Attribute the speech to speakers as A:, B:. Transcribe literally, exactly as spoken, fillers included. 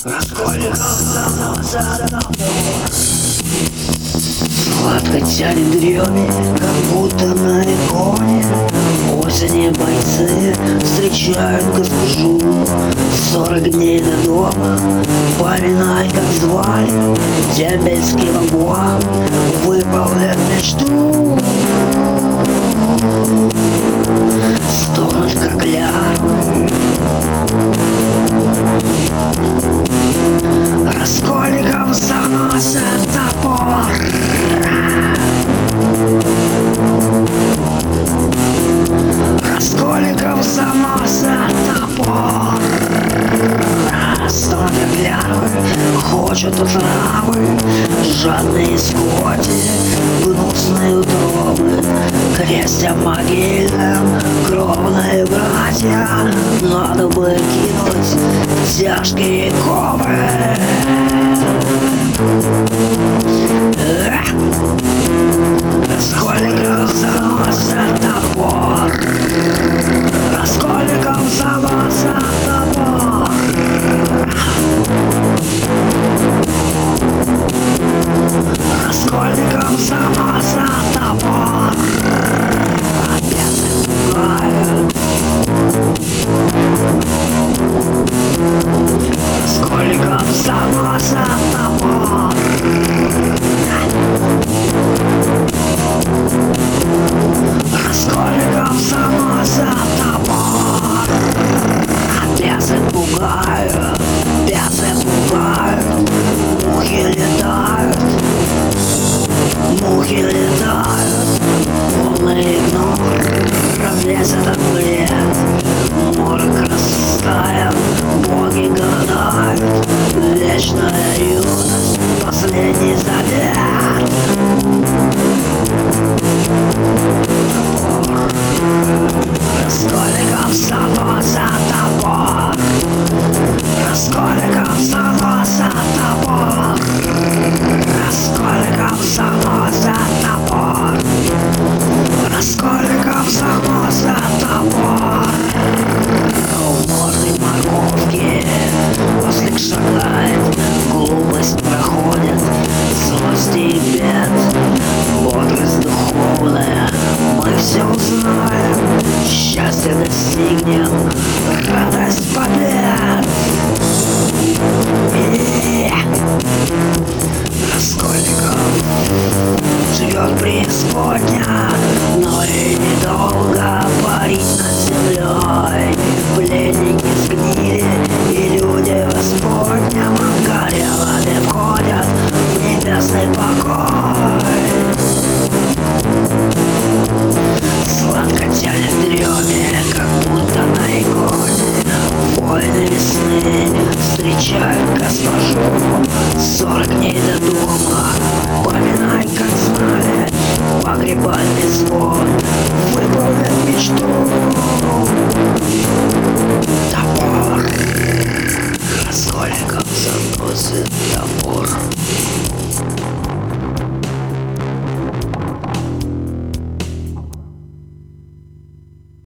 A: Расколиком заносят топор. Сладко тянет дреме, как будто на иконе. Осени бойцы встречают госпожу. Сорок дней до дома, поминай, как звали. Дембельский вагон выполнит мечту. Стонут, как лярвы. Раскольников заносят топор. Раскольников заносят топор. Стонут, как лярвы, хочут отравы. Жадные скоти, гнусные утробы. Крестья могильным, кровные братья. Надо бы кинуть тяжкие ковы. Раскольников заносят топор. Раскольников заносят топор. Раскольников заносят топор. Опять пугают. Раскольников заносят топор. Раскольников заносят топор. Бесы пугают, бесы пугают. Мухи летают, мухи летают. Полный игнор, разлезет от бред. Морок растаял, боги голодают. Вечная юность, последний завет. Раскольников заносят топор. Раскольников заносят топор. Раскольников заносят топор. Раскольников заносят топор. В морной морковке ослик шагает. Глупость проходит, злость и бед. Бодрость духовная, мы все узнаем. Счастье достигнем, радость побед. И Раскольников живет преисподня, но и недолго парить над землей. Пленники сгнили, и люди в Господнем горелыми входят в небесный покой. Сладко тянет дреме, как будто на иконе. Воины весны встречают госпожу. Сорок дней до дома, поминай, как знали. Погребальный звон выполнит мечту. Топор. Раскольников заносит топор.